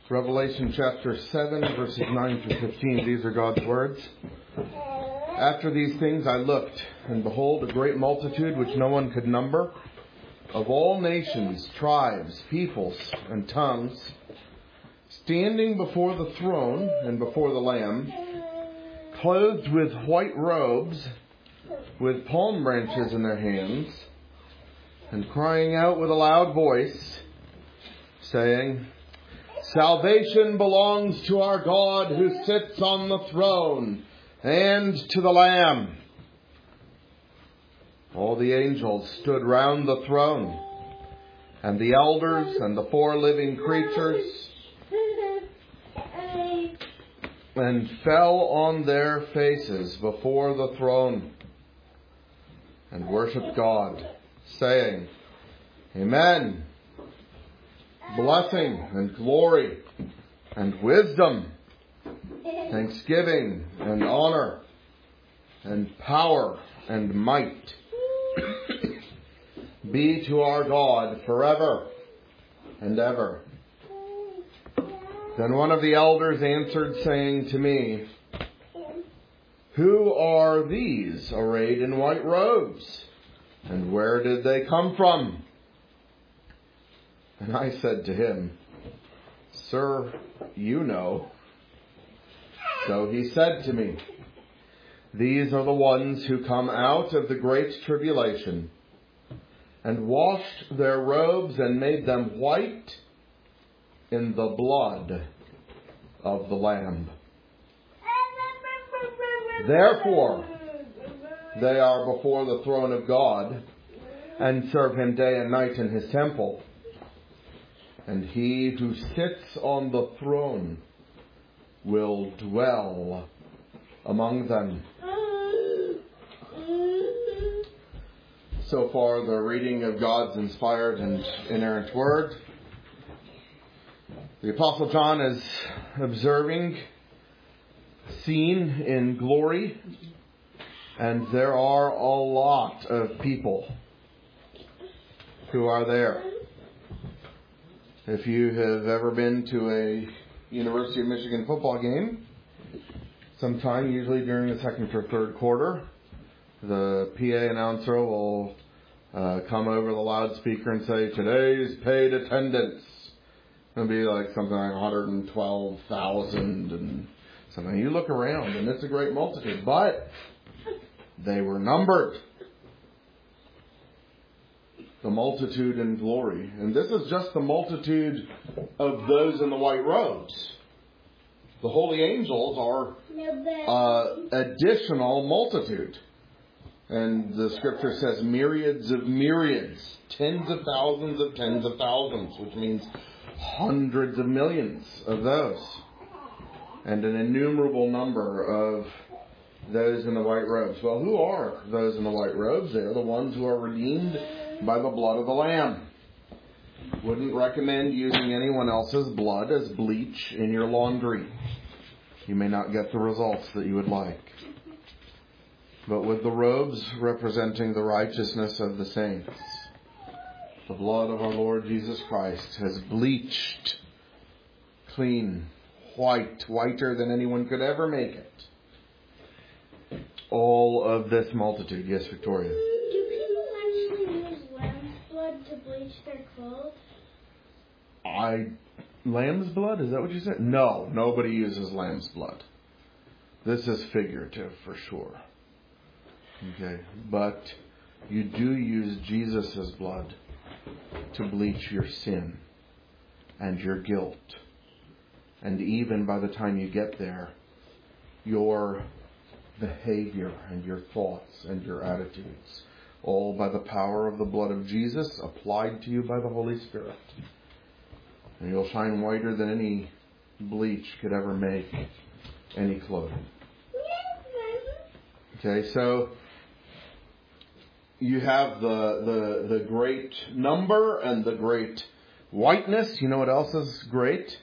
Revelation chapter 7, verses 9 through 15. These are God's words. After these things I looked, and behold, a great multitude which no one could number, of all nations, tribes, peoples, and tongues, standing before the throne and before the Lamb, clothed with white robes, with palm branches in their hands, and crying out with a loud voice, saying, Salvation belongs to our God who sits on the throne and to the Lamb. All the angels stood round the throne, and the elders and the 4 living creatures, and fell on their faces before the throne, and worshipped God, saying, Amen. Blessing and glory and wisdom, thanksgiving and honor and power and might be to our God forever and ever. Then one of the elders answered, saying to me, Who are these arrayed in white robes? And where did they come from? And I said to him, Sir, you know. So he said to me, These are the ones who come out of the great tribulation, and washed their robes and made them white in the blood of the Lamb. Therefore, they are before the throne of God, and serve him day and night in his temple. And he who sits on the throne will dwell among them. So far, the reading of God's inspired and inerrant word. The Apostle John is observing scene in glory, and there are a lot of people who are there. If you have ever been to a University of Michigan football game, sometime, usually during the second or third quarter, the PA announcer will come over the loudspeaker and say, Today's paid attendance. It'll be like something like 112,000 and something. You look around and it's a great multitude, but they were numbered. The multitude in glory. And this is just the multitude of those in the white robes. The holy angels are additional multitude. And the scripture says myriads of myriads, tens of thousands, which means hundreds of millions of those. And an innumerable number of those in the white robes. Well, who are those in the white robes? They're the ones who are redeemed by the blood of the Lamb. Wouldn't recommend using anyone else's blood as bleach in your laundry. You may not get the results that you would like. But with the robes representing the righteousness of the saints, the blood of our Lord Jesus Christ has bleached clean, whiter than anyone could ever make it, all of this multitude. Yes, Victoria? Do people actually use lamb's blood to bleach their clothes? Lamb's blood? Is that what you said? No, nobody uses lamb's blood. This is figurative for sure. Okay, but you do use Jesus' blood to bleach your sin and your guilt. And even by the time you get there, your behavior and your thoughts and your attitudes, all by the power of the blood of Jesus applied to you by the Holy Spirit. And you'll shine whiter than any bleach could ever make any clothing. Okay, so you have the great number and the great whiteness. You know what else is great?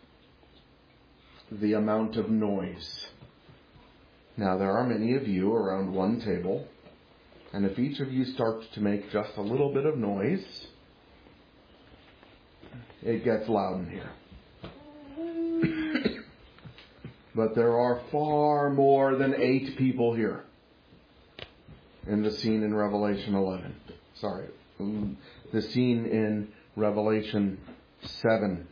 The amount of noise. Now, there are many of you around one table, and if each of you starts to make just a little bit of noise, it gets loud in here. But there are far more than 8 people here in the scene in Revelation 11. Sorry, the scene in Revelation 7.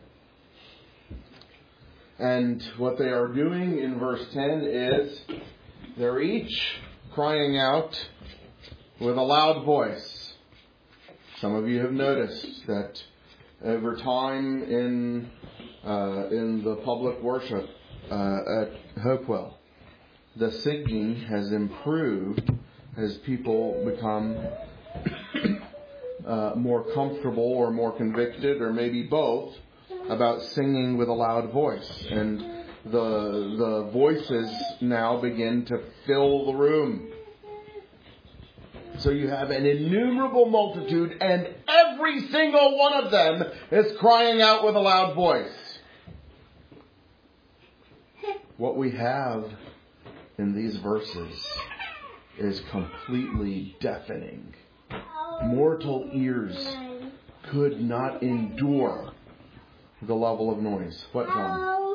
And what they are doing in verse 10 is they're each crying out with a loud voice. Some of you have noticed that over time in the public worship at Hopewell, the singing has improved as people become more comfortable or more convicted, or maybe both, about singing with a loud voice. And the voices now begin to fill the room. So you have an innumerable multitude, and every single one of them is crying out with a loud voice. What we have in these verses is completely deafening. Mortal ears could not endure the level of noise. What, John?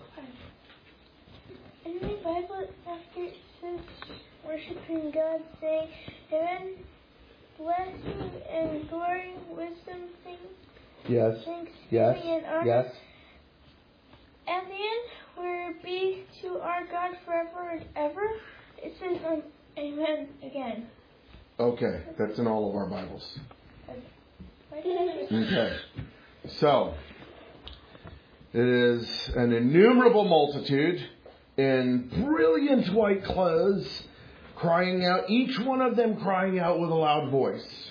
In the Bible, after it says worshiping God, say, Amen, blessing and glory, wisdom, Yes. thanksgiving and honor. Yes. At the end, where it be to our God forever and ever, it says Amen again. Okay, that's in all of our Bibles. Okay. Okay. So, it is an innumerable multitude in brilliant white clothes crying out, each one of them crying out with a loud voice.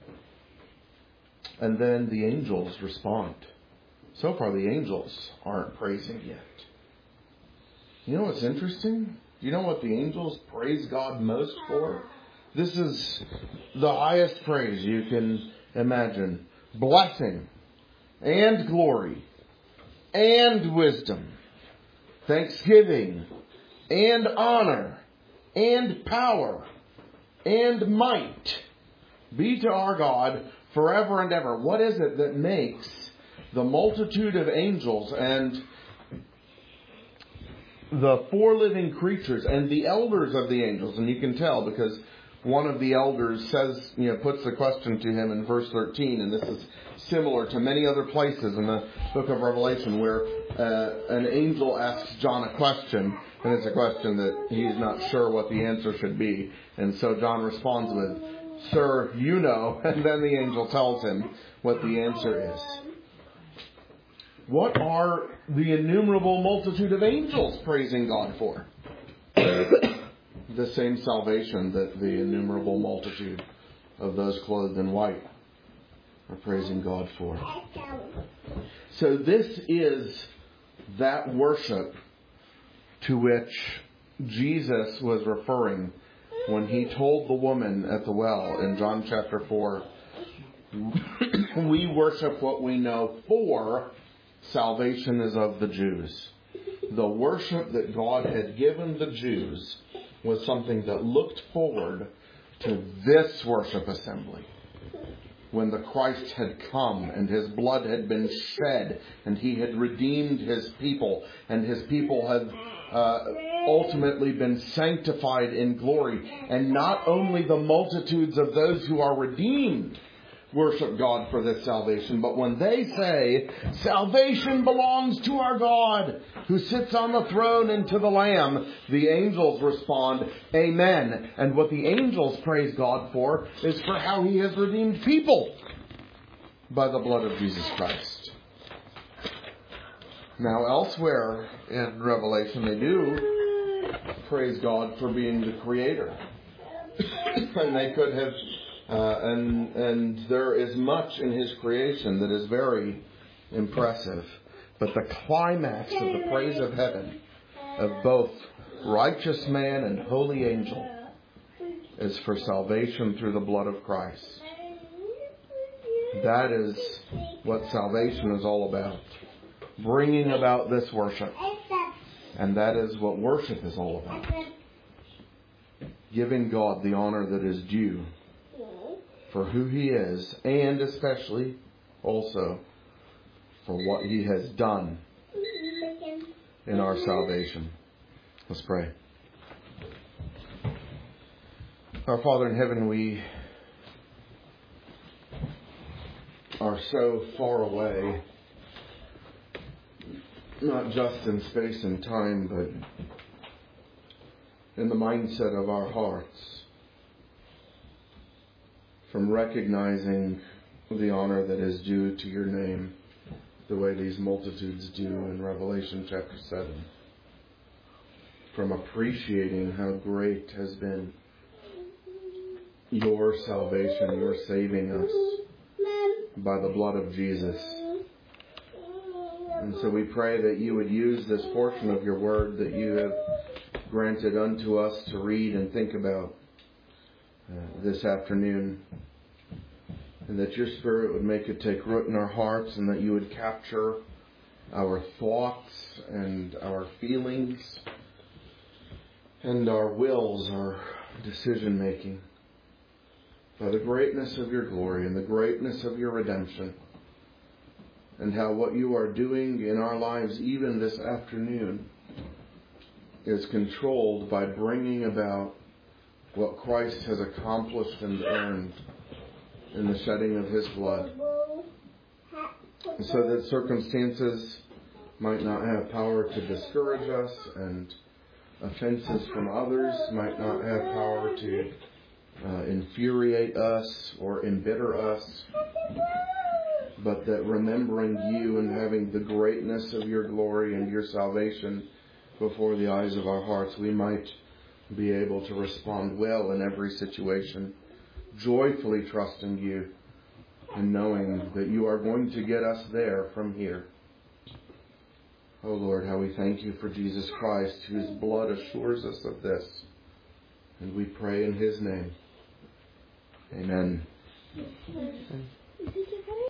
And then the angels respond. So far the angels aren't praising yet. You know what's interesting? Do you know what the angels praise God most for? This is the highest praise you can imagine. Blessing and glory and wisdom, thanksgiving and honor and power and might be to our God forever and ever. What is it that makes the multitude of angels and the 4 living creatures and the elders of the angels? And you can tell because one of the elders says, puts the question to him in verse 13, and this is similar to many other places in the book of Revelation where an angel asks John a question, and it's a question that he's not sure what the answer should be. And so John responds with, "Sir, you know," and then the angel tells him what the answer is. What are the innumerable multitude of angels praising God for? The same salvation that the innumerable multitude of those clothed in white are praising God for. So this is that worship to which Jesus was referring when he told the woman at the well in John chapter 4, "We worship what we know, for salvation is of the Jews." The worship that God had given the Jews was something that looked forward to this worship assembly. When the Christ had come and his blood had been shed and he had redeemed his people and his people had ultimately been sanctified in glory. And not only the multitudes of those who are redeemed worship God for this salvation, but when they say, "Salvation belongs to our God who sits on the throne and to the Lamb," the angels respond, "Amen." And what the angels praise God for is for how he has redeemed people by the blood of Jesus Christ. Now elsewhere in Revelation they do praise God for being the Creator. And they could have and there is much in his creation that is very impressive. But the climax of the praise of heaven, of both righteous man and holy angel, is for salvation through the blood of Christ. That is what salvation is all about. Bringing about this worship. And that is what worship is all about. Giving God the honor that is due for who he is, and especially also for what he has done in our salvation. Let's pray. Our Father in heaven, we are so far away, not just in space and time, but in the mindset of our hearts, from recognizing the honor that is due to your name, the way these multitudes do in Revelation chapter 7. From appreciating how great has been your salvation, your saving us by the blood of Jesus. And so we pray that you would use this portion of your word that you have granted unto us to read and think about this afternoon. And that your Spirit would make it take root in our hearts, and that you would capture our thoughts and our feelings and our wills, our decision making, by the greatness of your glory and the greatness of your redemption, and how what you are doing in our lives even this afternoon is controlled by bringing about what Christ has accomplished and earned in the shedding of his blood, so that circumstances might not have power to discourage us, and offenses from others might not have power to infuriate us or embitter us, but that remembering you and having the greatness of your glory and your salvation before the eyes of our hearts, we might be able to respond well in every situation, joyfully trusting you and knowing that you are going to get us there from here. Oh Lord, how we thank you for Jesus Christ, whose blood assures us of this. And we pray in his name. Amen.